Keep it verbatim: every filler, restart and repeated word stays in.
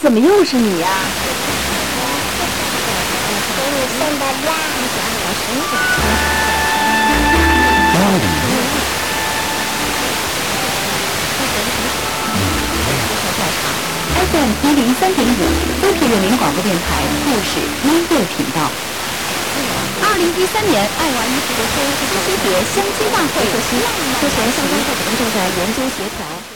怎么又是你呀、啊？ 给你送的啦。 哪里？ F M 一零三点五，都市人民广播电台故事音乐频道。二零一三年爱玩艺术的新级别相亲大会，之前相关部门正在研究协调。